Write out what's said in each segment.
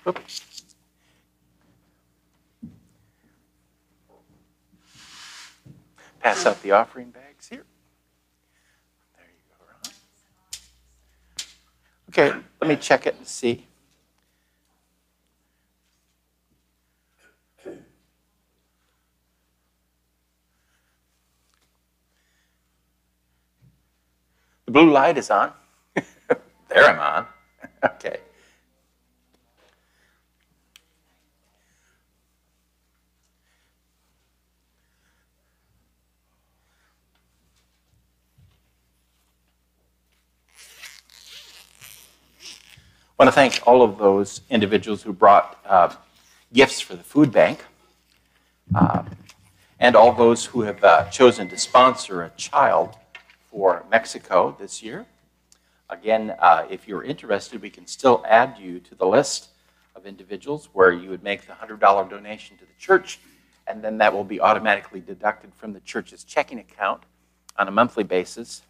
Oops. Pass out the offering bags here. There you go, Ron. Okay, let me check it and see. The blue light is on. There I'm on. Okay. I want to thank all of those individuals who brought gifts for the food bank, and all those who have chosen to sponsor a child for Mexico this year. Again, if you're interested, we can still add you to the list of individuals where you would make the $100 donation to the church, and then that will be automatically deducted from the church's checking account on a monthly basis,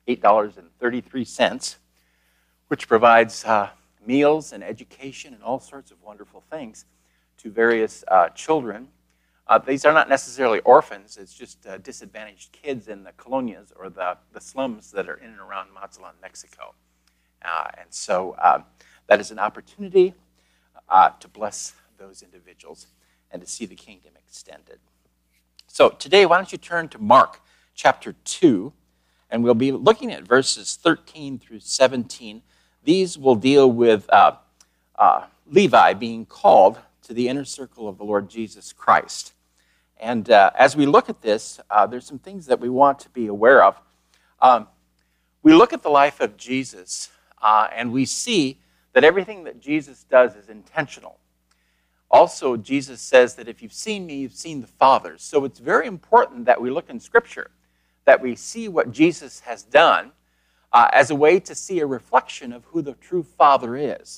$8.33, which provides meals and education and all sorts of wonderful things to various children. These are not necessarily orphans. It's just disadvantaged kids in the colonias or the slums that are in and around Mazatlan, Mexico. And so that is an opportunity to bless those individuals and to see the kingdom extended. So today, why don't you turn to Mark chapter 2, and we'll be looking at verses 13 through 17. These will deal with Levi being called to the inner circle of the Lord Jesus Christ. And as we look at this, there's some things that we want to be aware of. We look at the life of Jesus, and we see that everything that Jesus does is intentional. Also, Jesus says that if you've seen me, you've seen the Father. So it's very important that we look in Scripture, that we see what Jesus has done as a way to see a reflection of who the true Father is.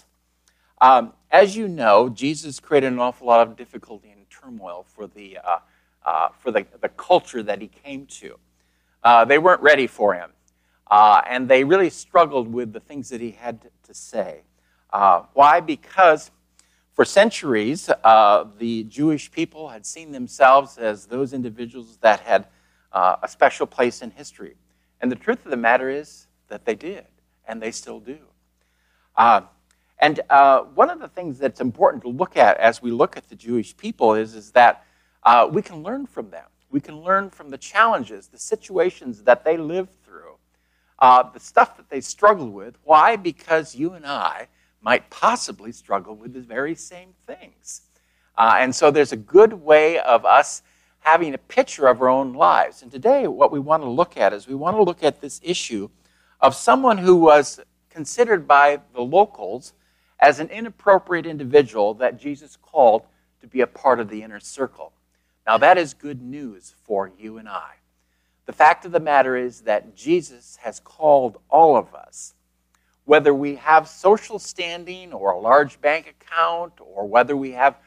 As you know, Jesus created an awful lot of difficulty and turmoil for the culture that he came to. They weren't ready for him, and they really struggled with the things that he had to say. Why? Because for centuries, the Jewish people had seen themselves as those individuals that had a special place in history. And the truth of the matter is that they did, and they still do. And one of the things that's important to look at as we look at the Jewish people is that we can learn from them. We can learn from the challenges, the situations that they lived through, the stuff that they struggled with. Why? Because you and I might possibly struggle with the very same things. And so there's a good way of us having a picture of our own lives. And today what we want to look at is we want to look at this issue of someone who was considered by the locals as an inappropriate individual that Jesus called to be a part of the inner circle. Now that is good news for you and I. The fact of the matter is that Jesus has called all of us, whether we have social standing or a large bank account, or whether we have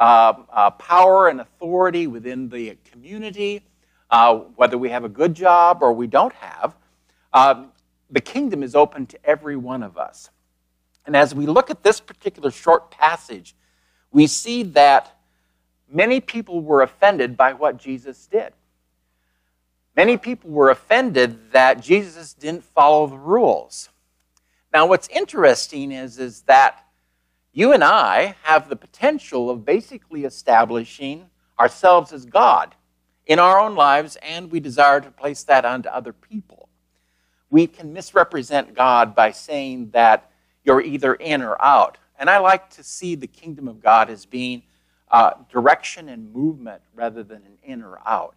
power and authority within the community, whether we have a good job or we don't have, the kingdom is open to every one of us. And as we look at this particular short passage, we see that many people were offended by what Jesus did. Many people were offended that Jesus didn't follow the rules. Now, what's interesting is that you and I have the potential of basically establishing ourselves as God in our own lives, and we desire to place that onto other people. We can misrepresent God by saying that you're either in or out. And I like to see the kingdom of God as being direction and movement rather than an in or out.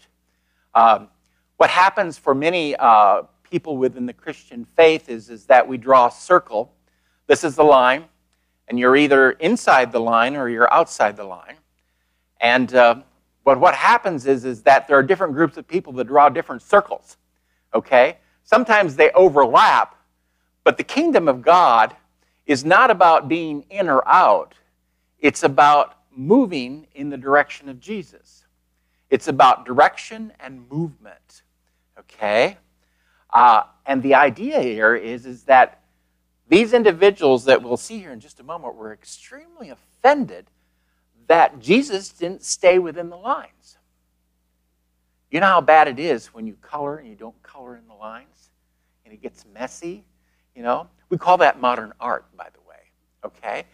What happens for many people within the Christian faith is that we draw a circle. This is the line, and you're either inside the line or you're outside the line. And but what happens is that there are different groups of people that draw different circles, okay? Sometimes they overlap, but the kingdom of God is not about being in or out. It's about moving in the direction of Jesus. It's about direction and movement, okay? And the idea here is that These individuals that we'll see here in just a moment were extremely offended that Jesus didn't stay within the lines. You know how bad it is when you color and you don't color in the lines? And it gets messy, you know? We call that modern art, by the way, okay?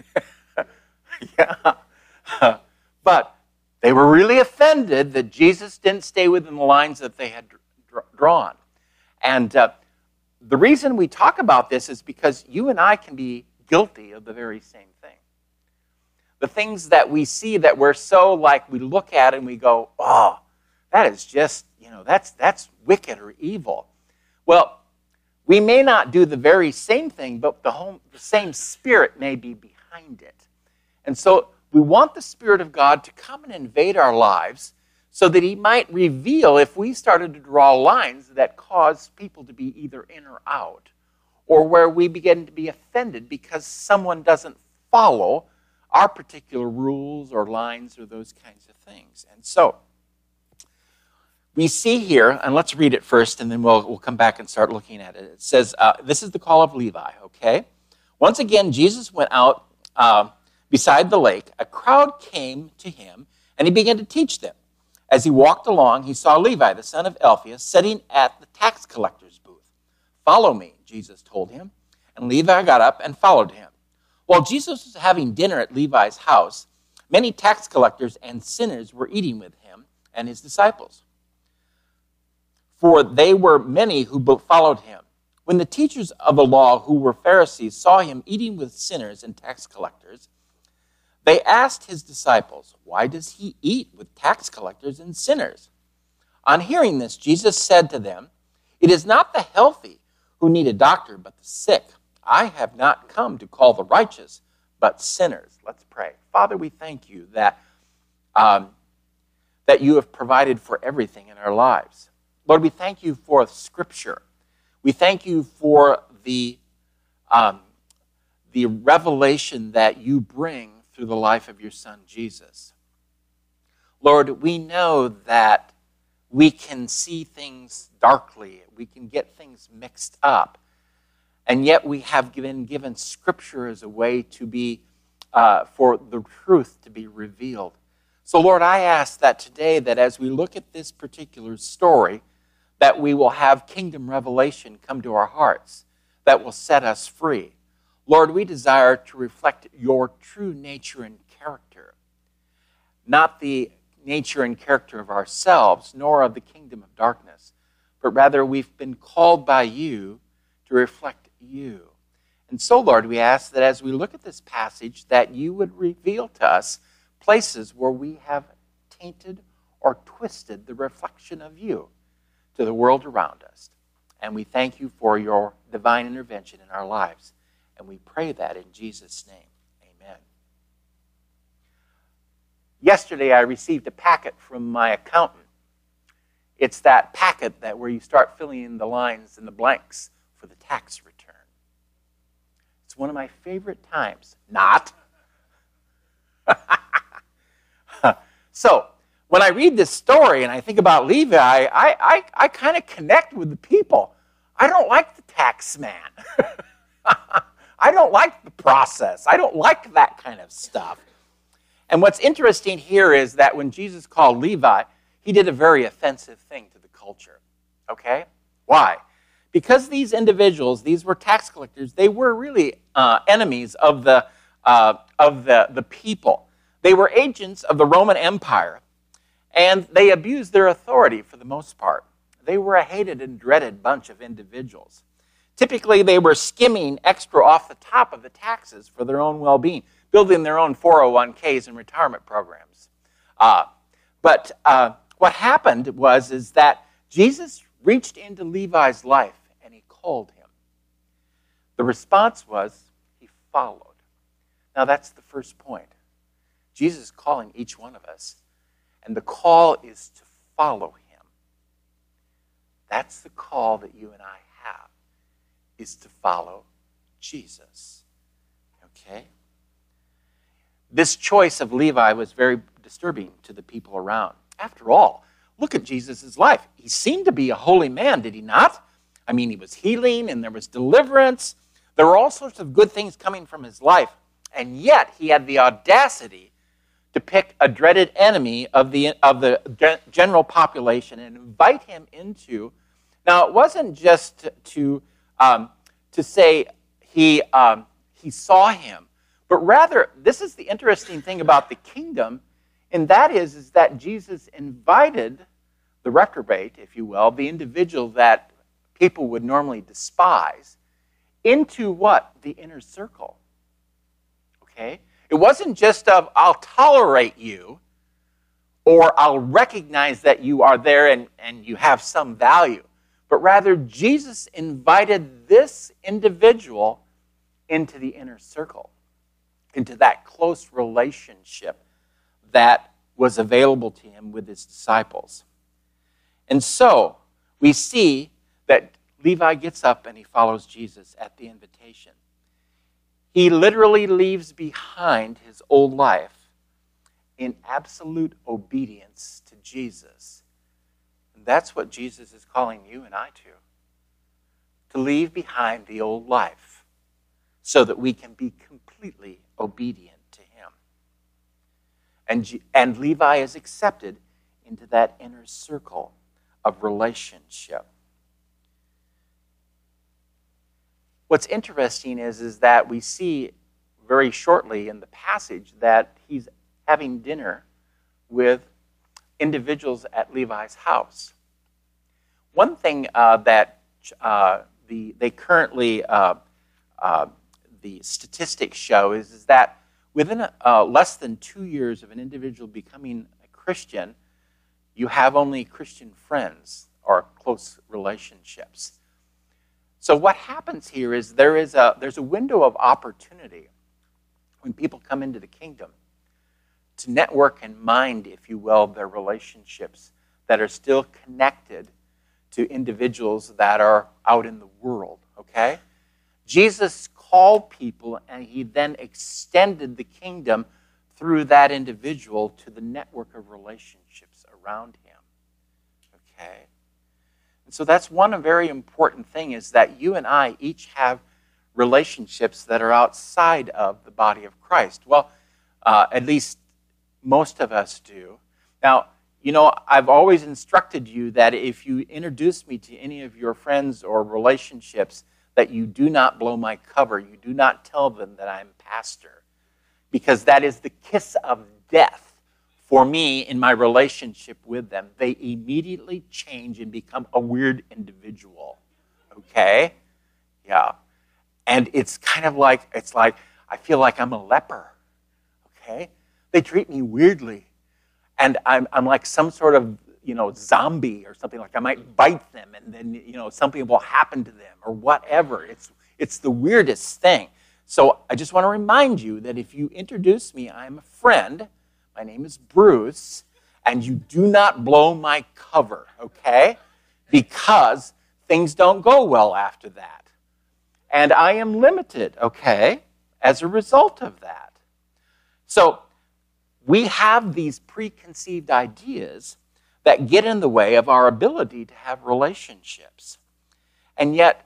Yeah. But they were really offended that Jesus didn't stay within the lines that they had drawn. And the reason we talk about this is because you and I can be guilty of the very same thing. The things that we see that we're so like, we look at and we go, oh, that is just, that's wicked or evil. Well, we may not do the very same thing, but the same Spirit may be behind it. And so we want the Spirit of God to come and invade our lives so that He might reveal if we started to draw lines that cause people to be either in or out, or where we begin to be offended because someone doesn't follow our particular rules or lines or those kinds of things. And so we see here, and let's read it first, and then we'll come back and start looking at it. It says, this is the call of Levi, okay? Once again, Jesus went out beside the lake. A crowd came to him, and he began to teach them. As he walked along, he saw Levi, the son of Alphaeus, sitting at the tax collector's booth. "Follow me," Jesus told him, and Levi got up and followed him. While Jesus was having dinner at Levi's house, many tax collectors and sinners were eating with him and his disciples, for they were many who followed him. When the teachers of the law, who were Pharisees, saw him eating with sinners and tax collectors, they asked his disciples, "Why does he eat with tax collectors and sinners?" On hearing this, Jesus said to them, "It is not the healthy who need a doctor, but the sick. I have not come to call the righteous, but sinners." Let's pray. Father, we thank you that you have provided for everything in our lives. Lord, we thank you for Scripture. We thank you for the revelation that you bring through the life of your Son, Jesus. Lord, we know that we can see things darkly. We can get things mixed up. And yet we have been given Scripture as a way to be, for the truth to be revealed. So, Lord, I ask that today, that as we look at this particular story, that we will have kingdom revelation come to our hearts that will set us free. Lord, we desire to reflect your true nature and character, not the nature and character of ourselves, nor of the kingdom of darkness, but rather we've been called by you to reflect you. And so, Lord, we ask that as we look at this passage, that you would reveal to us places where we have tainted or twisted the reflection of you to the world around us. And we thank you for your divine intervention in our lives. And we pray that in Jesus' name. Amen. Yesterday, I received a packet from my accountant. It's that packet where you start filling in the lines and the blanks for the tax return. It's one of my favorite times. Not. So, when I read this story and I think about Levi, I kind of connect with the people. I don't like the tax man. I don't like the process. I don't like that kind of stuff. And what's interesting here is that when Jesus called Levi, he did a very offensive thing to the culture. Okay? Why? Because these individuals, these were tax collectors, they were really enemies of the people. They were agents of the Roman Empire, and they abused their authority for the most part. They were a hated and dreaded bunch of individuals. Typically, they were skimming extra off the top of the taxes for their own well-being, building their own 401ks and retirement programs. But what happened is that Jesus reached into Levi's life and he called him. The response was he followed. Now that's the first point. Jesus is calling each one of us, and the call is to follow him. That's the call that you and I have, is to follow Jesus. Okay? This choice of Levi was very disturbing to the people around. After all, look at Jesus' life. He seemed to be a holy man, did he not? I mean, he was healing and there was deliverance. There were all sorts of good things coming from his life, and yet he had the audacity to pick a dreaded enemy of the general population and invite him into. Now, it wasn't just to say he saw him, but rather, this is the interesting thing about the kingdom, and that is that Jesus invited the reprobate, if you will, the individual that people would normally despise, into what? The inner circle. Okay? It wasn't just of, I'll tolerate you, or I'll recognize that you are there and you have some value, but rather Jesus invited this individual into the inner circle, into that close relationship that was available to him with his disciples. And so we see that Levi gets up and he follows Jesus at the invitation. He literally leaves behind his old life in absolute obedience to Jesus. And that's what Jesus is calling you and I to leave behind the old life so that we can be completely obedient to him. And Levi is accepted into that inner circle of relationship. What's interesting is that we see very shortly in the passage that he's having dinner with individuals at Levi's house. One thing that they currently, the statistics show is that within less than 2 years of an individual becoming a Christian, you have only Christian friends or close relationships. So what happens here is there's a window of opportunity when people come into the kingdom to network and mind, if you will, their relationships that are still connected to individuals that are out in the world, okay? Jesus called people and he then extended the kingdom through that individual to the network of relationships around him, okay? So that's one very important thing, is that you and I each have relationships that are outside of the body of Christ. Well, at least most of us do. Now, you know, I've always instructed you that if you introduce me to any of your friends or relationships, that you do not blow my cover. You do not tell them that I'm pastor, because that is the kiss of death for me in my relationship with them. They immediately change and become a weird individual, okay? Yeah. And it's kind of like, I feel like I'm a leper, okay? They treat me weirdly. And I'm like some sort of, zombie or something. Like I might bite them and then, something will happen to them or whatever. It's the weirdest thing. So I just want to remind you that if you introduce me, I'm a friend. My name is Bruce, and you do not blow my cover, okay? Because things don't go well after that. And I am limited, okay, as a result of that. So we have these preconceived ideas that get in the way of our ability to have relationships. And yet,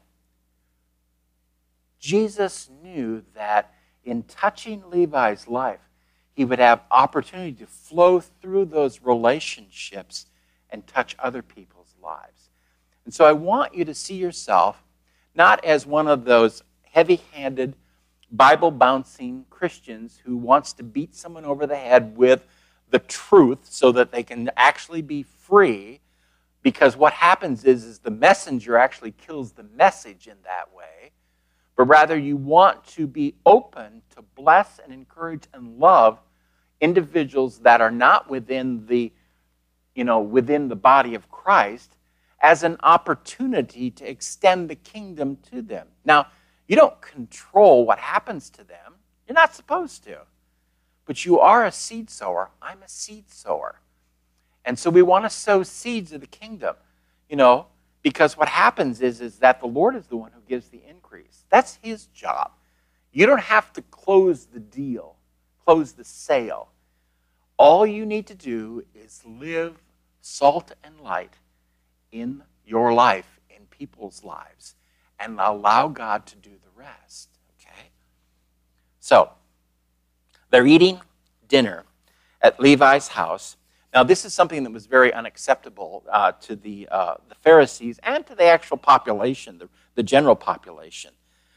Jesus knew that in touching Levi's life, he would have opportunity to flow through those relationships and touch other people's lives. And so I want you to see yourself not as one of those heavy-handed, Bible-bouncing Christians who wants to beat someone over the head with the truth so that they can actually be free, because what happens is the messenger actually kills the message in that way, but rather you want to be open to bless and encourage and love individuals that are not within the body of Christ as an opportunity to extend the kingdom to them. Now, you don't control what happens to them. You're not supposed to. But you are a seed sower. I'm a seed sower. And so we want to sow seeds of the kingdom, because what happens is that the Lord is the one who gives the increase. That's his job. You don't have to close the deal, close the sale. All you need to do is live salt and light in your life, in people's lives, and allow God to do the rest. Okay? So, they're eating dinner at Levi's house. Now, this is something that was very unacceptable to the Pharisees and to the actual population, the general population.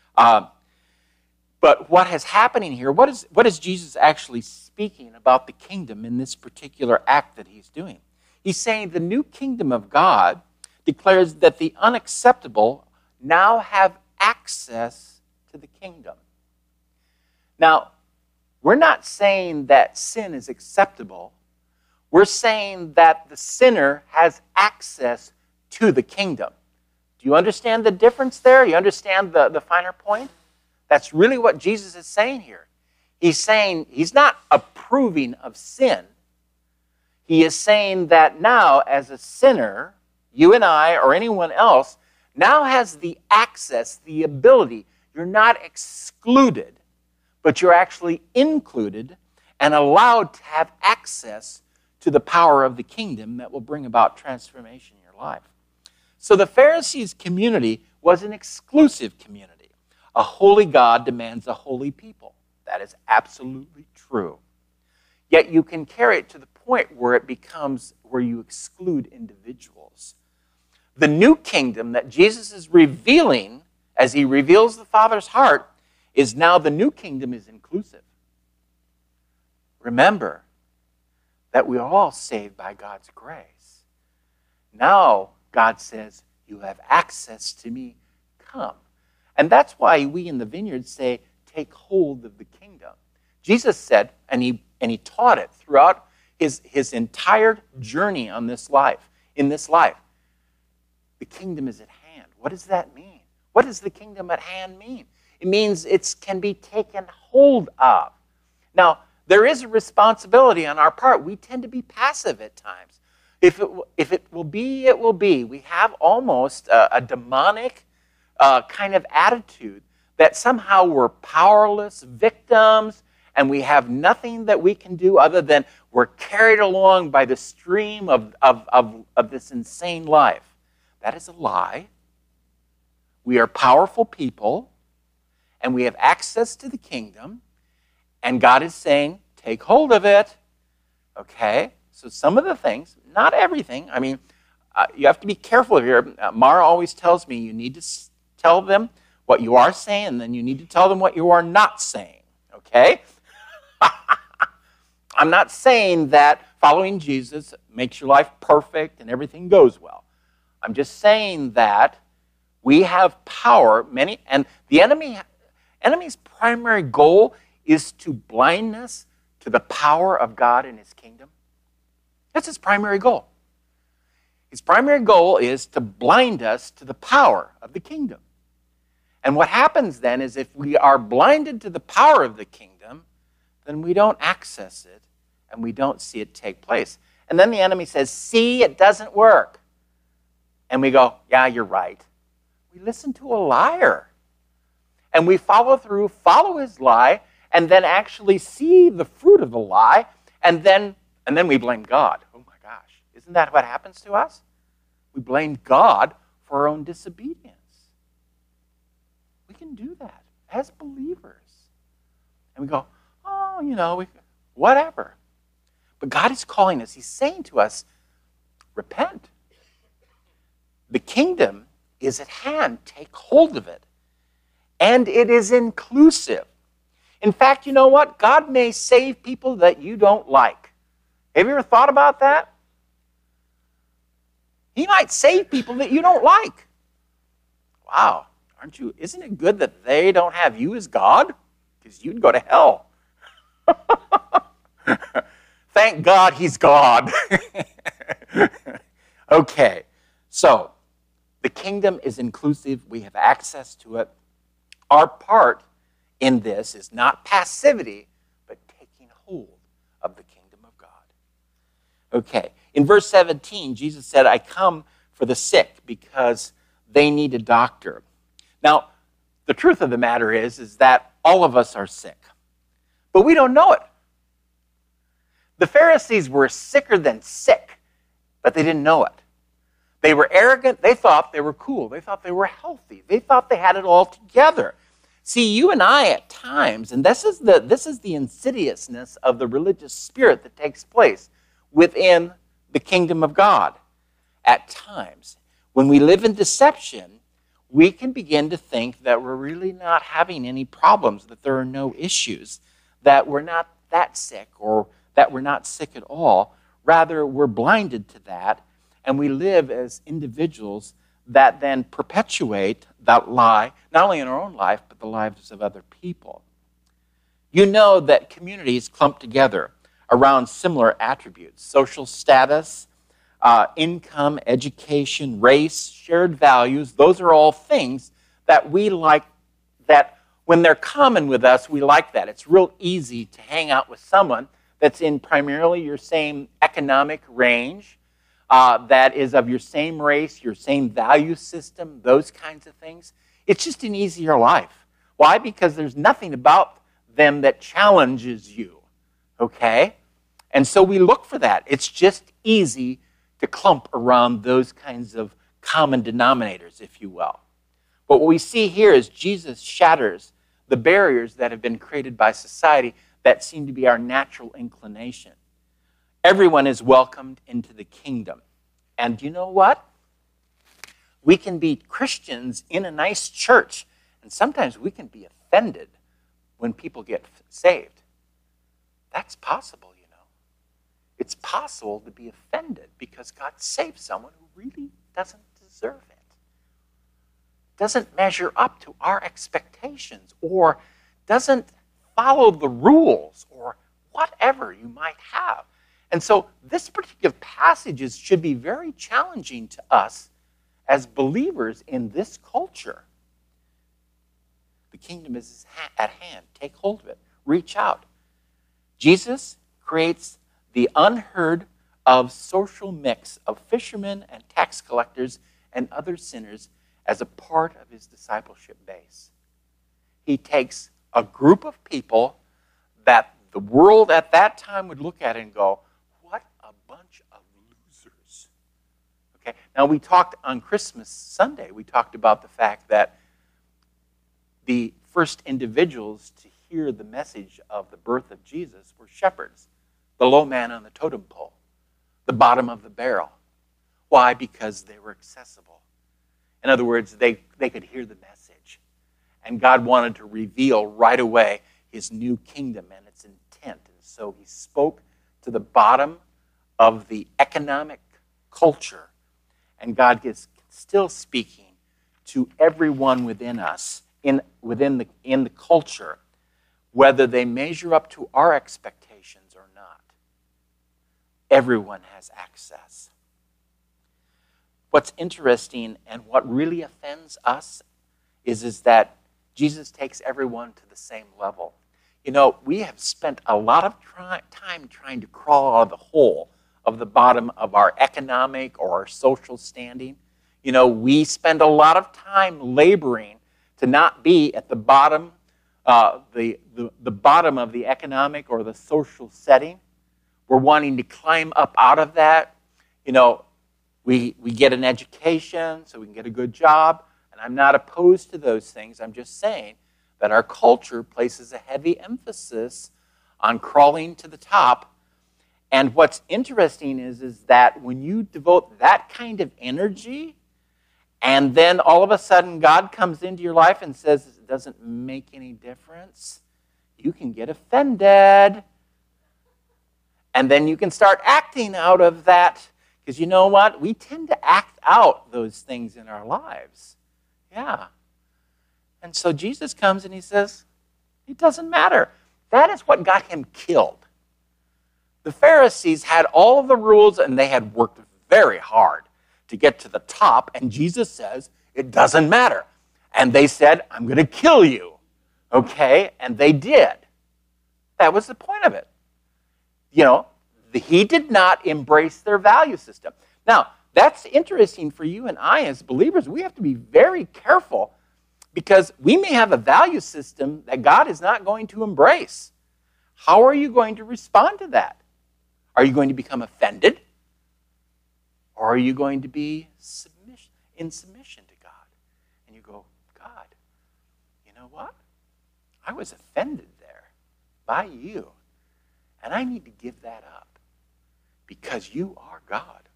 But what is happening here, what is Jesus actually speaking about the kingdom in this particular act that he's doing? He's saying the new kingdom of God declares that the unacceptable now have access to the kingdom. Now, we're not saying that sin is acceptable. We're saying that the sinner has access to the kingdom. Do you understand the difference there? You understand the finer point? That's really what Jesus is saying here. He's saying he's not approving of sin. He is saying that now, as a sinner, you and I or anyone else now has the access, the ability. You're not excluded, but you're actually included and allowed to have access to the power of the kingdom that will bring about transformation in your life. So the Pharisees' community was an exclusive community. A holy God demands a holy people. That is absolutely true. Yet you can carry it to the point where it becomes where you exclude individuals. The new kingdom that Jesus is revealing as he reveals the Father's heart is now the new kingdom is inclusive. Remember that we are all saved by God's grace. Now God says, you have access to me, come. And that's why we in the Vineyard say, take hold of the kingdom. Jesus said, and he taught it throughout his entire journey on this life, in this life. The kingdom is at hand. What does that mean? What does the kingdom at hand mean? It means it can be taken hold of. Now, there is a responsibility on our part. We tend to be passive at times. If it will be, it will be. We have almost a demonic kind of attitude that somehow we're powerless victims and we have nothing that we can do other than we're carried along by the stream of this insane life. That is a lie. We are powerful people and we have access to the kingdom, and God is saying, take hold of it. Okay? So some of the things, not everything. I mean, you have to be careful here. Mara always tells me you need to tell them what you are saying, and then you need to tell them what you are not saying. Okay? I'm not saying that following Jesus makes your life perfect and everything goes well. I'm just saying that we have power, and the enemy's primary goal is to blind us to the power of God and his kingdom. That's his primary goal. His primary goal is to blind us to the power of the kingdom. And what happens then is if we are blinded to the power of the kingdom, then we don't access it and we don't see it take place. And then the enemy says, see, it doesn't work. And we go, yeah, you're right. We listen to a liar. And we follow his lie, and then actually see the fruit of the lie, and then we blame God. Oh my gosh, isn't that what happens to us? We blame God for our own disobedience. We can do that as believers. And we go, oh, whatever. But God is calling us. He's saying to us, repent. The kingdom is at hand. Take hold of it. And it is inclusive. In fact, you know what? God may save people that you don't like. Have you ever thought about that? He might save people that you don't like. Wow. Isn't it good that they don't have you as God? Because you'd go to hell. Thank God he's God. Okay. So, the kingdom is inclusive. We have access to it. Our part in this is not passivity, but taking hold of the kingdom of God. Okay, in verse 17, Jesus said, I come for the sick because they need a doctor. Now, the truth of the matter is that all of us are sick, but we don't know it. The Pharisees were sicker than sick, but they didn't know it. They were arrogant. They thought they were cool. They thought they were healthy. They thought they had it all together. See, you and I at times, and this is the insidiousness of the religious spirit that takes place within the kingdom of God. At times, when we live in deception, we can begin to think that we're really not having any problems, that there are no issues, that we're not that sick, or that we're not sick at all. Rather, we're blinded to that, and we live as individuals that then perpetuate that lie, not only in our own life, but the lives of other people. You know that communities clump together around similar attributes: social status, income, education, race, shared values. Those are all things that we like, that when they're common with us, we like that. It's real easy to hang out with someone that's in primarily your same economic range, that is of your same race, your same value system, those kinds of things. It's just an easier life. Why? Because there's nothing about them that challenges you, okay? And so we look for that. It's just easy to clump around those kinds of common denominators, if you will. But what we see here is Jesus shatters the barriers that have been created by society that seem to be our natural inclination. Everyone is welcomed into the kingdom. And you know what? We can be Christians in a nice church, and sometimes we can be offended when people get saved. That's possible, you know. It's possible to be offended because God saved someone who really doesn't deserve it, doesn't measure up to our expectations, or doesn't follow the rules, or whatever you might have. And so this particular passage should be very challenging to us as believers in this culture. The kingdom is at hand. Take hold of it. Reach out. Jesus creates the unheard of social mix of fishermen and tax collectors and other sinners as a part of his discipleship base. He takes a group of people that the world at that time would look at and go, what a bunch of losers. Okay. Now we talked on Christmas Sunday, we talked about the fact that the first individuals to hear the message of the birth of Jesus were shepherds, the low man on the totem pole, the bottom of the barrel. Why? Because they were accessible. In other words, they could hear the message. And God wanted to reveal right away his new kingdom and its intent. And so he spoke to the bottom of the economic culture. And God is still speaking to everyone within us, in the culture, whether they measure up to our expectations or not. Everyone has access. What's interesting and what really offends us is that Jesus takes everyone to the same level. You know, we have spent a lot of time trying to crawl out of the hole of the bottom of our economic or our social standing. You know, we spend a lot of time laboring to not be at the bottom, the bottom of the economic or the social setting. We're wanting to climb up out of that. You know, we get an education so we can get a good job. And I'm not opposed to those things. I'm just saying that our culture places a heavy emphasis on crawling to the top. And what's interesting is that when you devote that kind of energy, and then all of a sudden God comes into your life and says it doesn't make any difference, you can get offended. And then you can start acting out of that. Because you know what? We tend to act out those things in our lives. Yeah. And so Jesus comes and he says, it doesn't matter. That is what got him killed. The Pharisees had all of the rules and they had worked very hard to get to the top. And Jesus says, it doesn't matter. And they said, I'm going to kill you. Okay? And they did. That was the point of it. You know, he did not embrace their value system. Now, that's interesting for you and I as believers. We have to be very careful because we may have a value system that God is not going to embrace. How are you going to respond to that? Are you going to become offended? Or are you going to be in submission to God? And you go, God, you know what? was offended there by you. And I need to give that up because you are God.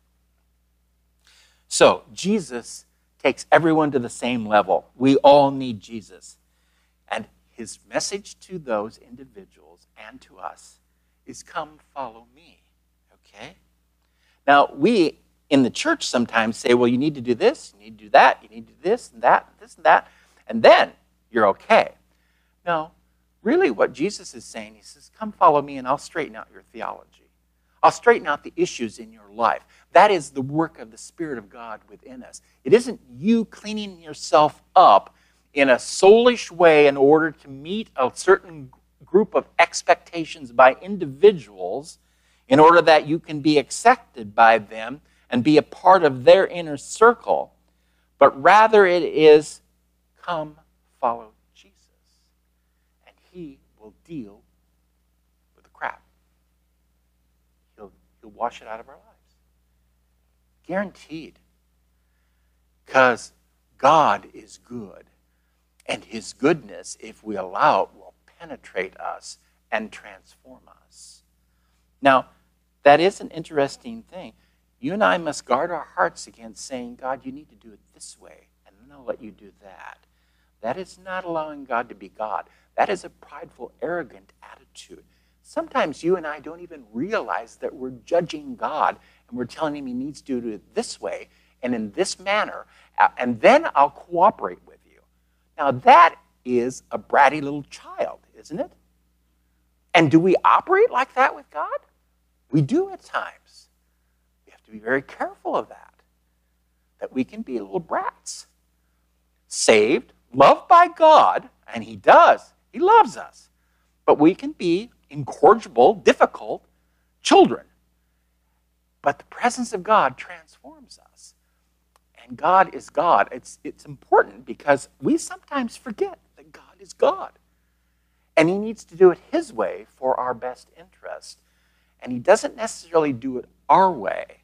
So Jesus takes everyone to the same level. We all need Jesus. And his message to those individuals and to us is, come follow me. Okay? Now, we in the church sometimes say, well, you need to do this, you need to do that, you need to do this and that, and then you're okay. No, really what Jesus is saying, he says, come follow me and I'll straighten out your theology. I'll straighten out the issues in your life. That is the work of the Spirit of God within us. It isn't you cleaning yourself up in a soulish way in order to meet a certain group of expectations by individuals in order that you can be accepted by them and be a part of their inner circle, but rather it is, come follow Jesus, and he will deal with the crap. He'll wash it out of our lives. Guaranteed. Because God is good, and his goodness, if we allow it, will penetrate us and transform us. Now, that is an interesting thing. You and I must guard our hearts against saying, God, you need to do it this way, and then I'll let you do that. That is not allowing God to be God. That is a prideful, arrogant attitude. Sometimes you and I don't even realize that we're judging God, and we're telling him he needs to do it this way and in this manner, and then I'll cooperate with you. Now, that is a bratty little child, isn't it? And do we operate like that with God? We do at times. We have to be very careful of that we can be little brats. Saved, loved by God, and he does. He loves us. But we can be incorrigible, difficult children. But the presence of God transforms us. And God is God. It's important because we sometimes forget that God is God. And he needs to do it his way for our best interest. And he doesn't necessarily do it our way,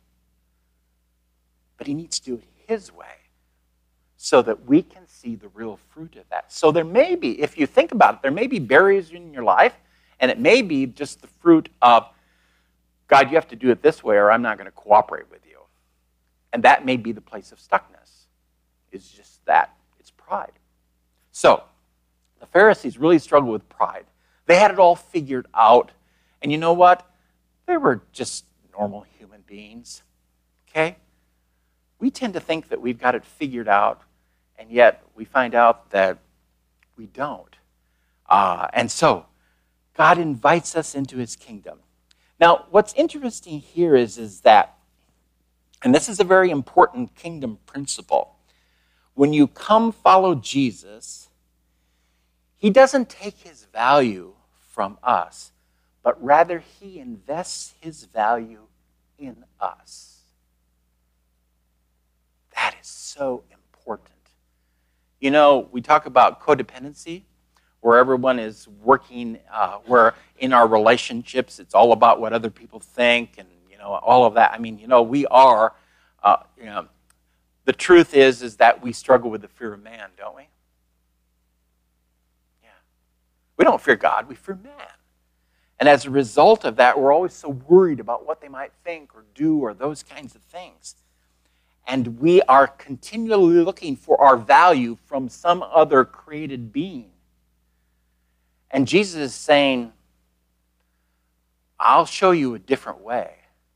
but he needs to do it his way so that we can see the real fruit of that. So there may be, if you think about it, there may be barriers in your life, and it may be just the fruit of, God, you have to do it this way or I'm not going to cooperate with you. And that may be the place of stuckness. It's just that. It's pride. So the Pharisees really struggled with pride. They had it all figured out. And you know what? They were just normal human beings. Okay? We tend to think that we've got it figured out, and yet we find out that we don't. And so God invites us into his kingdom. Now, what's interesting here is that, and this is a very important kingdom principle, when you come follow Jesus, he doesn't take his value from us, but rather he invests his value in us. That is so important. You know, we talk about codependency, where everyone is working, where in our relationships, it's all about what other people think and, all of that. I mean, we are, the truth is that we struggle with the fear of man, don't we? Yeah. We don't fear God, we fear man. And as a result of that, we're always so worried about what they might think or do or those kinds of things. And we are continually looking for our value from some other created being. And Jesus is saying, I'll show you a different way.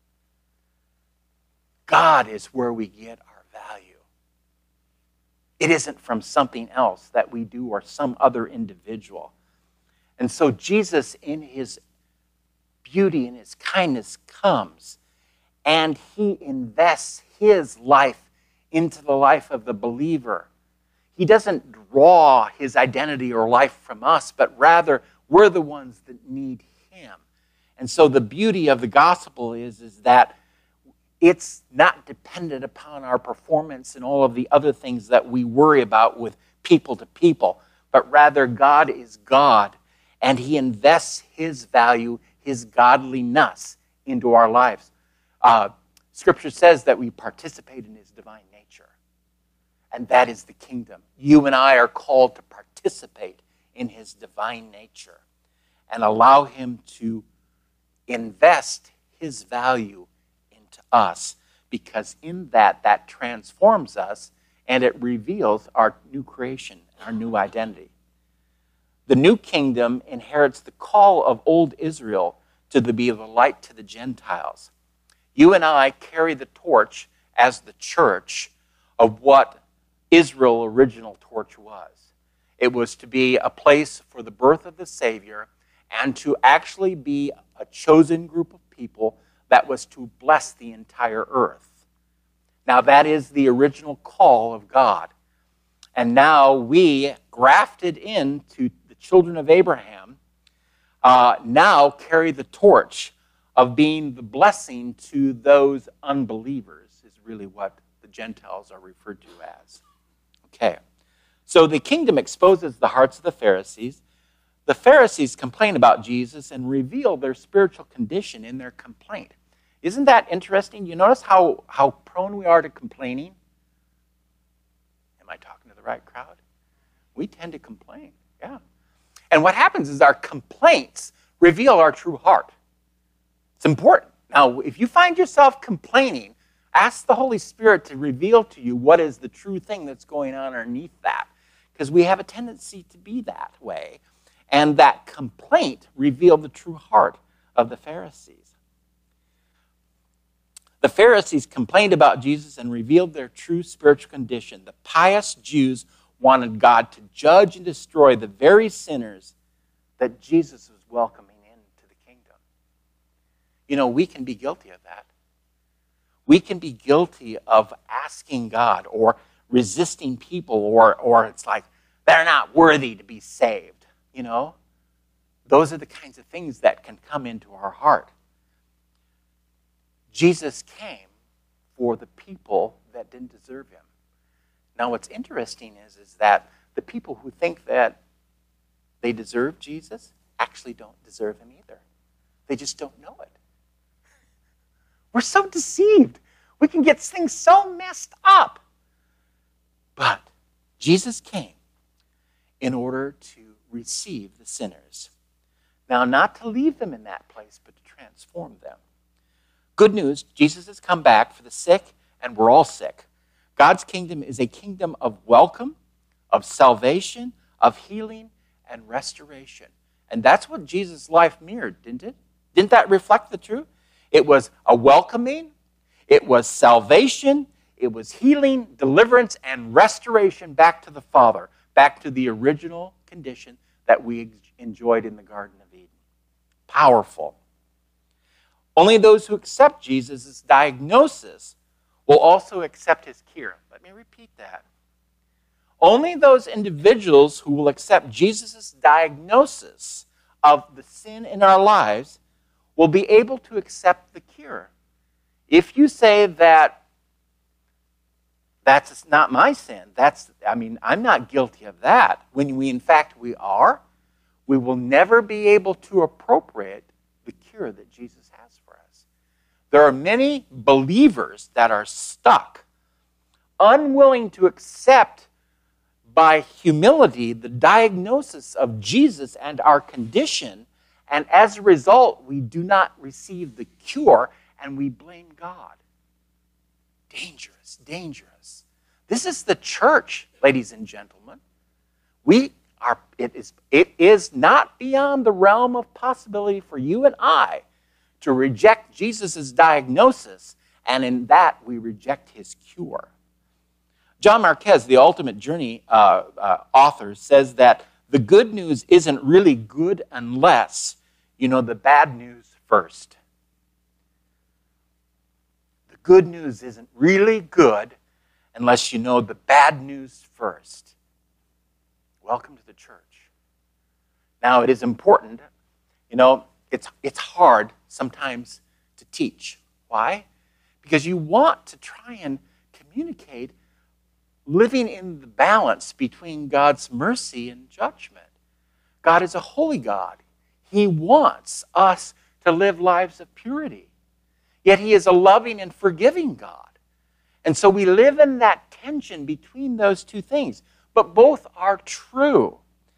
God is where we get our value. It isn't from something else that we do or some other individual. And so Jesus, in his beauty and his kindness, comes and he invests his life into the life of the believer. He doesn't draw his identity or life from us, but rather we're the ones that need him. And so the beauty of the gospel is that it's not dependent upon our performance and all of the other things that we worry about with people to people, but rather God is God, and he invests his value, his godliness into our lives. Scripture says that we participate in his divine nature, and that is the kingdom. You and I are called to participate in his divine nature and allow him to invest his value into us, because in that transforms us and it reveals our new creation, our new identity. The new kingdom inherits the call of old Israel to be the light to the Gentiles. You and I carry the torch as the church of what Israel's original torch was. It was to be a place for the birth of the Savior and to actually be a chosen group of people that was to bless the entire earth. Now that is the original call of God. And now we, grafted into the children of Abraham, now carry the torch of being the blessing to those unbelievers, is really what the Gentiles are referred to as. Okay, so the kingdom exposes the hearts of the Pharisees. The Pharisees complain about Jesus and reveal their spiritual condition in their complaint. Isn't that interesting? You notice how prone we are to complaining? Am I talking to the right crowd? We tend to complain, yeah. And what happens is our complaints reveal our true heart. It's important. Now, if you find yourself complaining, ask the Holy Spirit to reveal to you what is the true thing that's going on underneath that, because we have a tendency to be that way. And that complaint revealed the true heart of the Pharisees. The Pharisees complained about Jesus and revealed their true spiritual condition. The pious Jews wanted God to judge and destroy the very sinners that Jesus was welcoming into the kingdom. You know, we can be guilty of that. We can be guilty of asking God or resisting people, or it's like, they're not worthy to be saved. You know, those are the kinds of things that can come into our heart. Jesus came for the people that didn't deserve him. Now, what's interesting is that the people who think that they deserve Jesus actually don't deserve him either. They just don't know it. We're so deceived. We can get things so messed up. But Jesus came in order to receive the sinners. Now, not to leave them in that place, but to transform them. Good news, Jesus has come back for the sick, and we're all sick. God's kingdom is a kingdom of welcome, of salvation, of healing, and restoration. And that's what Jesus' life mirrored, didn't it? Didn't that reflect the truth? It was a welcoming, it was salvation, it was healing, deliverance, and restoration back to the Father, back to the original condition that we enjoyed in the Garden of Eden. Powerful. Only those who accept Jesus' diagnosis will also accept his cure. Let me repeat that. Only those individuals who will accept Jesus' diagnosis of the sin in our lives will be able to accept the cure. If you say that that's not my sin, I'm not guilty of that, when we are, we will never be able to appropriate the cure that Jesus has for us. There are many believers that are stuck, unwilling to accept by humility the diagnosis of Jesus and our condition, and as a result, we do not receive the cure and we blame God. Dangerous, dangerous. This is the church, ladies and gentlemen. It is not beyond the realm of possibility for you and I to reject Jesus' diagnosis, and in that we reject his cure. John Marquez, the Ultimate Journey author, says that the good news isn't really good unless you know the bad news first. The good news isn't really good unless you know the bad news first. Welcome to the church. Now, it is important, it's hard sometimes to teach. Why? Because you want to try and communicate living in the balance between God's mercy and judgment. God is a holy God. He wants us to live lives of purity. Yet he is a loving and forgiving God. And so we live in that tension between those two things. But both are true.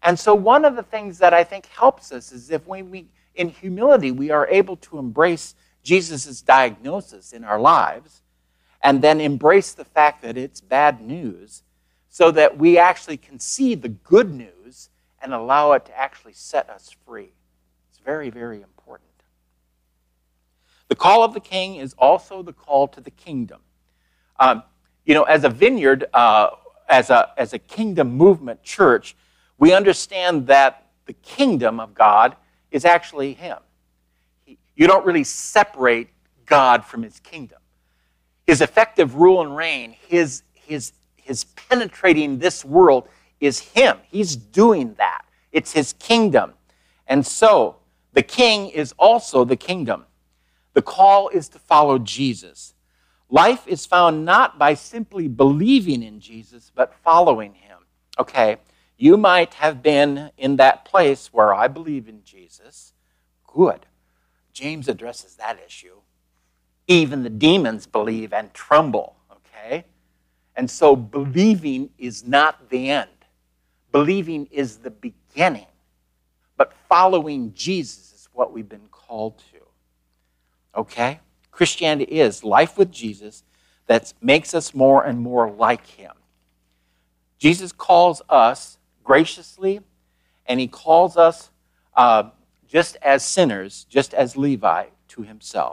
And so one of the things that I think helps us is if in humility, we are able to embrace Jesus' diagnosis in our lives and then embrace the fact that it's bad news so that we actually can see the good news and allow it to actually set us free. It's very, very important. The call of the king is also the call to the kingdom. As a vineyard, as a kingdom movement church, we understand that the kingdom of God is actually him. You don't really separate God from his kingdom. His effective rule and reign, his penetrating this world is him. He's doing that. It's his kingdom. And so the king is also the kingdom. The call is to follow Jesus. Life is found not by simply believing in Jesus, but following him. Okay, you might have been in that place where I believe in Jesus. Good. James addresses that issue. Even the demons believe and tremble, okay? And so believing is not the end. Believing is the beginning. But following Jesus is what we've been called to, okay? Christianity is life with Jesus that makes us more and more like him. Jesus calls us graciously, and he calls us just as sinners, just as Levi, to himself.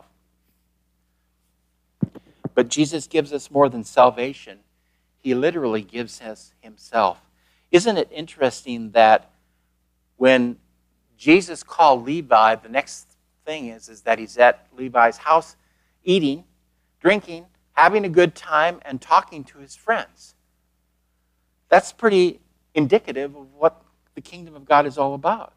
But Jesus gives us more than salvation. He literally gives us himself. Isn't it interesting that when Jesus called Levi, the next thing is that he's at Levi's house eating, drinking, having a good time, and talking to his friends. That's pretty indicative of what the kingdom of God is all about.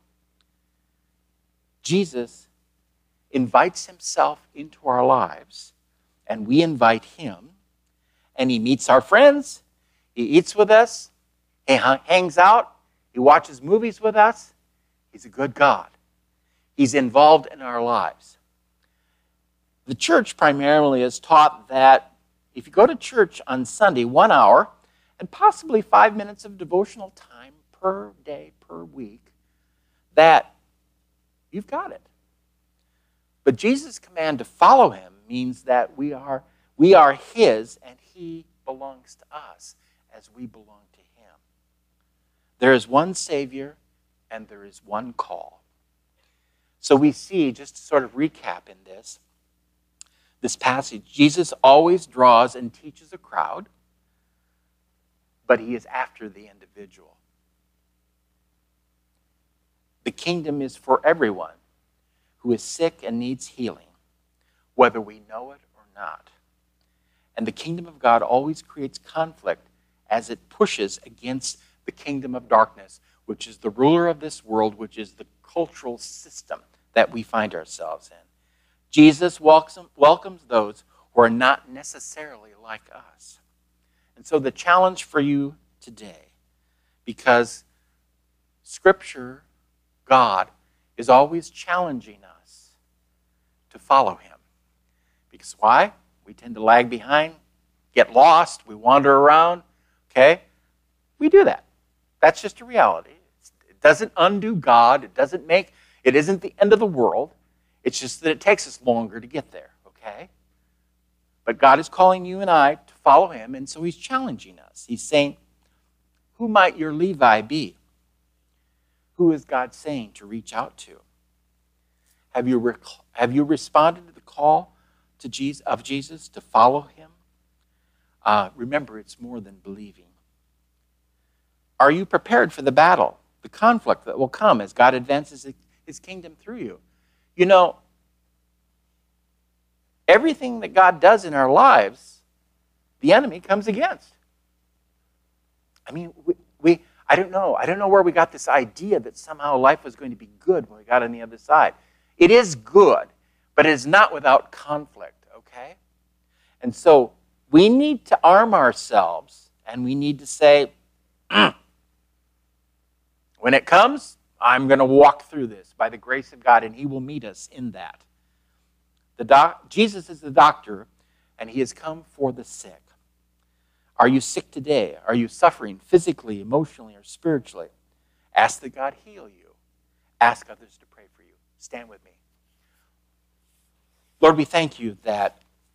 Jesus invites himself into our lives, and we invite him, and he meets our friends, he eats with us, he hangs out, he watches movies with us. He's a good God. He's involved in our lives. The church primarily is taught that if you go to church on Sunday, 1 hour, and possibly 5 minutes of devotional time per day, per week, that you've got it. But Jesus' command to follow him means that we are his and he belongs to us as we belong to him. There is one Savior and there is one call. So we see, just to sort of recap in this passage, Jesus always draws and teaches a crowd, but he is after the individual. The kingdom is for everyone who is sick and needs healing, whether we know it or not. And the kingdom of God always creates conflict as it pushes against the kingdom of darkness, which is the ruler of this world, which is the cultural system that we find ourselves in. Jesus welcomes those who are not necessarily like us. And so the challenge for you today, because Scripture, God, is always challenging us to follow him. Because why? We tend to lag behind, get lost, we wander around, okay? We do that. That's just a reality. It doesn't undo God. It isn't the end of the world. It's just that it takes us longer to get there, okay? But God is calling you and I to follow him, and so he's challenging us. He's saying, who might your Levi be? Who is God saying to reach out to? Have you responded to the call of Jesus to follow him? Remember, it's more than believing. Are you prepared for the battle, the conflict that will come as God advances his kingdom through you? You know, everything that God does in our lives, the enemy comes against. I mean, I don't know where we got this idea that somehow life was going to be good when we got on the other side. It is good, but it is not without conflict, okay? And so we need to arm ourselves, and we need to say, when it comes, I'm going to walk through this by the grace of God, and he will meet us in that. Jesus is the doctor, and he has come for the sick. Are you sick today? Are you suffering physically, emotionally, or spiritually? Ask that God heal you. Ask others to pray for you. Stand with me. Lord, we thank you that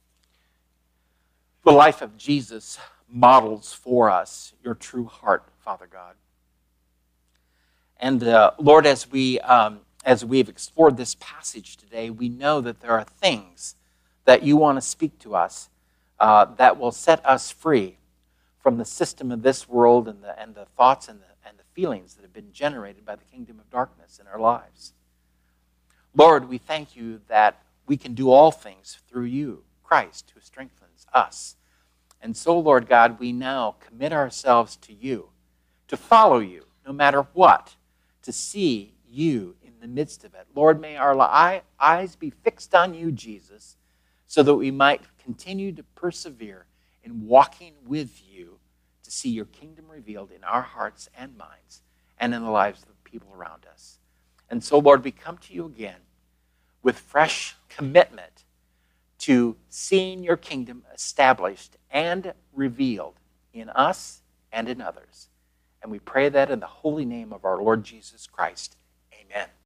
the life of Jesus models for us your true heart, Father God. And Lord, as we've explored this passage today, we know that there are things that you want to speak to us that will set us free from the system of this world and the thoughts and the feelings that have been generated by the kingdom of darkness in our lives. Lord, we thank you that we can do all things through you, Christ, who strengthens us. And so, Lord God, we now commit ourselves to you, to follow you, no matter what, to see you in the midst of it. Lord, may our eyes be fixed on you, Jesus, so that we might continue to persevere in walking with you to see your kingdom revealed in our hearts and minds and in the lives of the people around us. And so, Lord, we come to you again with fresh commitment to seeing your kingdom established and revealed in us and in others. And we pray that in the holy name of our Lord Jesus Christ. Amen.